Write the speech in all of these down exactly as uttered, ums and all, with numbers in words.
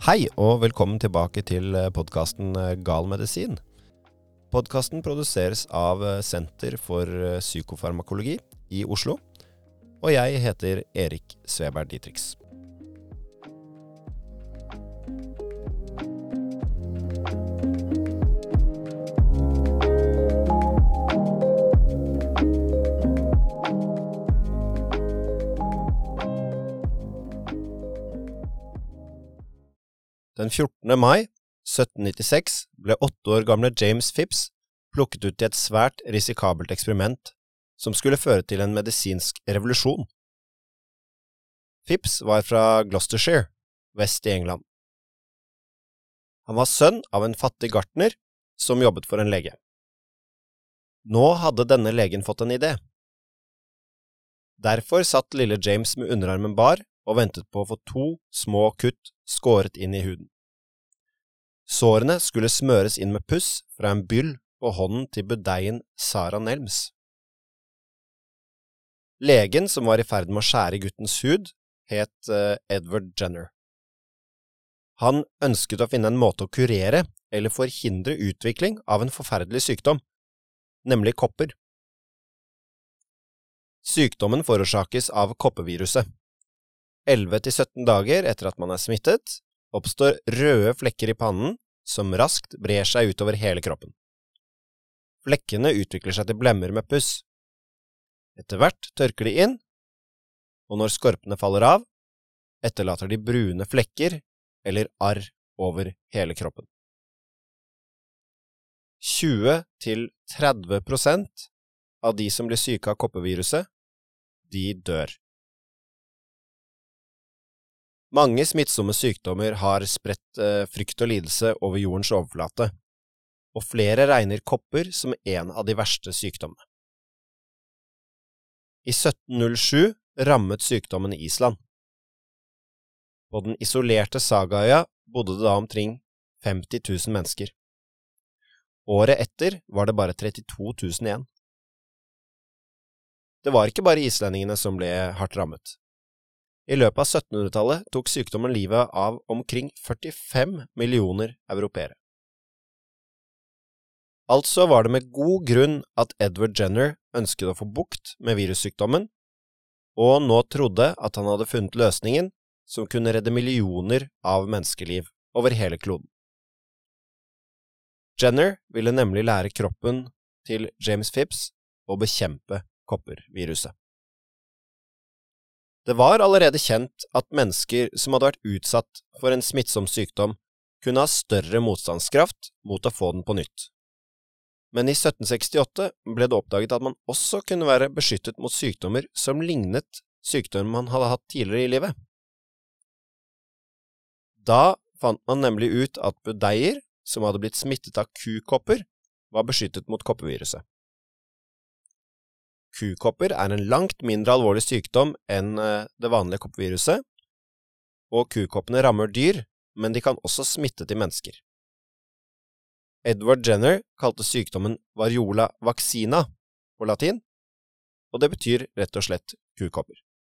Hei og velkommen tilbake til podcasten Gal Medisin. Podcasten produseres av Senter for Psykofarmakologi i Oslo, og jeg heter Erik Sveberg Dietrich. Den fjortende mai sytten nittiseks ble åtte år gamle James Phipps plukket ut i et svært risikabelt eksperiment som skulle føre til en medisinsk revolusjon. Phipps var fra Gloucestershire, vest i England. Han var sønn av en fattig gartner som jobbet for en lege. Nå hadde denne legen fått en idé. Derfor satt lille James med underarmen bar og ventet på å få to små kutt skåret inn i huden. Sårene skulle smøres inn med puss fra en byll på hånden til budeien Sarah Nelms. Legen som var i ferd med å skjære guttens hud het uh, Edward Jenner. Han ønsket å finne en måte å kurere eller forhindre utvikling av en forferdelig sykdom, nemlig kopper. Sykdommen forårsakes av kopperviruset. elleve til sytten dager etter at man er smittet, oppstår røde flekker i pannen som raskt brer seg utover hele kroppen. Flekkene utvikler seg til blemmer med puss. Etter hvert tørker de inn, og når skorpene faller av, etterlater de brune flekker eller arr over hele kroppen. tjue til tretti prosent av de som blir syke av kopperviruset, de dør. Mange smittsomme sykdommer har spredt eh, frykt og lidelse over jordens overflate, og flere regner kopper som en av de verste sykdommene. I sytten null sju rammet sykdommen Island. På den isolerte Sagaøya bodde det da omkring femti tusen mennesker. Året etter var det bare trettito tusen igjen. Det var ikke bare islendingene som ble hardt rammet. I løpet av syttenhundretallet tok sykdommen livet av omkring førtifem millioner europeere. Altså var det med god grunn at Edward Jenner ønsket å få bukt med virussykdommen, og nå trodde at han hadde funnet løsningen som kunne redde millioner av menneskeliv over hele kloden. Jenner ville nemlig lære kroppen til James Phipps å bekjempe kopperviruset. Det var allerede kjent at mennesker som hadde vært utsatt for en smittsom sykdom kunne ha større motstandskraft mot å få den på nytt. Men i sytten sekstiåtte ble det oppdaget at man også kunne være beskyttet mot sykdommer som lignet sykdommer man hadde hatt tidligere i livet. Da fant man nemlig ut at budeier som hadde blitt smittet av kukopper var beskyttet mot kopperviruset. Kukopper er en langt mindre alvorlig sykdom enn det vanlige kopperviruset, og kukoppene rammer dyr, men de kan også smitte til mennesker. Edward Jenner kalte sykdommen variola vaccina på latin, og det betyr rett og slett kukopper.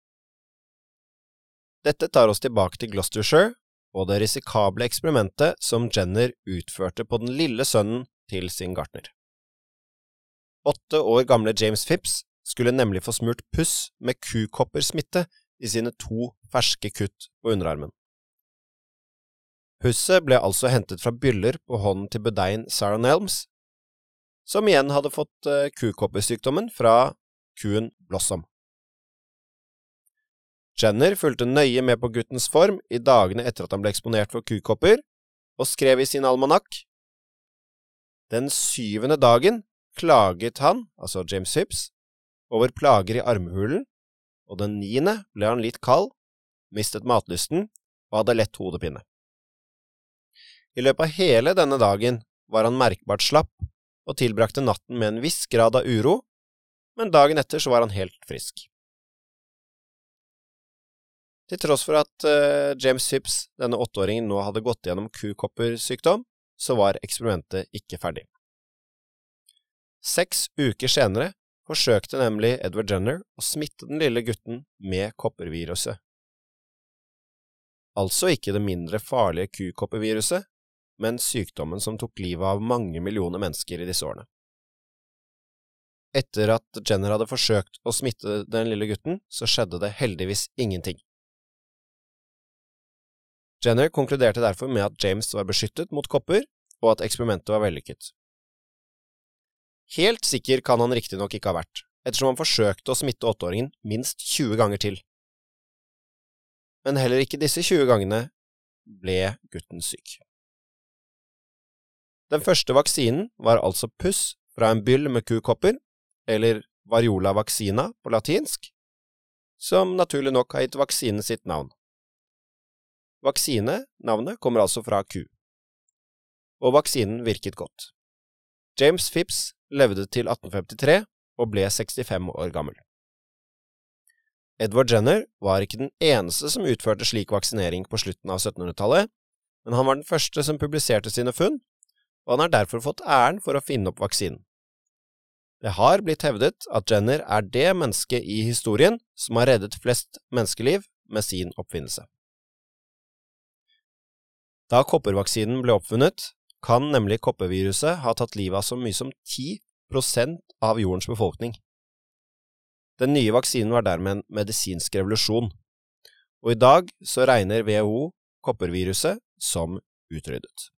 Dette tar oss tilbake til Gloucestershire og det risikable eksperimentet som Jenner utførte på den lille sønnen til sin gartner. Åtte år gamle James Phipps skulle nemlig få smurt puss med kukoppersmitte i sine to ferske kutt på underarmen. Pusset ble altså hentet fra byller på hånden til budeien Sarah Nelms, som igjen hadde fått uh, kukoppersykdommen fra kuen Blossom. Jenner fulgte nøye med på guttens form i dagene etter at han ble eksponert for kukopper, og skrev i sin almanakk: Den syvende dagen klaget han, altså James Phipps, over plager i armhulen, og den niende ble han litt kald, mistet matlysten og hadde lett hodepine. I løpet av hele denne dagen var han merkbart slapp og tilbrakte natten med en viss grad av uro, men dagen etter så var han helt frisk. Til tross for at uh, James Phipps, denne åtteåringen, nå hadde gått gjennom kukoppersykdom, så var eksperimentet ikke ferdig. Seks uker senere forsøkte nemlig Edward Jenner å smitte den lille gutten med kopperviruset. altså ikke det mindre farlige kukopperviruset, men sykdommen som tok livet av mange millioner mennesker i disse årene. Etter at Jenner hadde forsøkt å smitte den lille gutten, så skjedde det heldigvis ingenting. Jenner konkluderte derfor med at James var beskyttet mot kopper, og at eksperimentet var vellykket. Helt sikker kan han riktig nok ikke ha vært, ettersom han forsøkte å smitte åtteåringen minst tjue ganger til. Men heller ikke disse tjue gangene ble gutten syk. Den første vaksinen var altså puss fra en byll med kukopper, eller variola vaccina på latinsk, som naturlig nok har gitt vaksinen sitt navn. Vaksine-navnet kommer altså fra ku. Og vaksinen virket godt. James Phipps levde til atten femtitre og ble sekstifem år gammel. Edward Jenner var ikke den eneste som utførte slik vaksinering på slutten av syttenhundretallet, men han var den første som publiserte sine funn, og han har derfor fått æren for å finne opp vaksinen. Det har blitt hevdet at Jenner er det mennesket i historien som har reddet flest menneskeliv med sin oppfinnelse. Da koppervaksinen ble oppfunnet, kan nemlig kopperviruset ha tatt livet av så mye som ti prosent av jordens befolkning. Den nye vaksinen var dermed en medisinsk revolusjon, og i dag så regner W H O kopperviruset som utryddet.